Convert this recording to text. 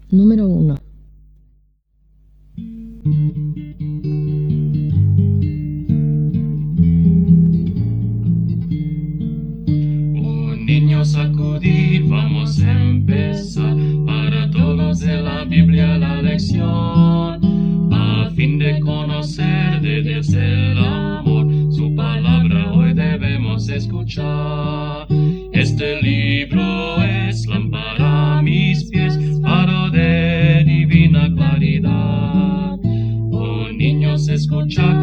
Número 1. Un niño sacudir, vamos a empezar. Para todos de la Biblia la lección, a fin de conocer de Dios el amor. Su palabra hoy debemos escuchar. Este libro es lámpara a mis pies, faro de divina claridad. Oh niños, escuchad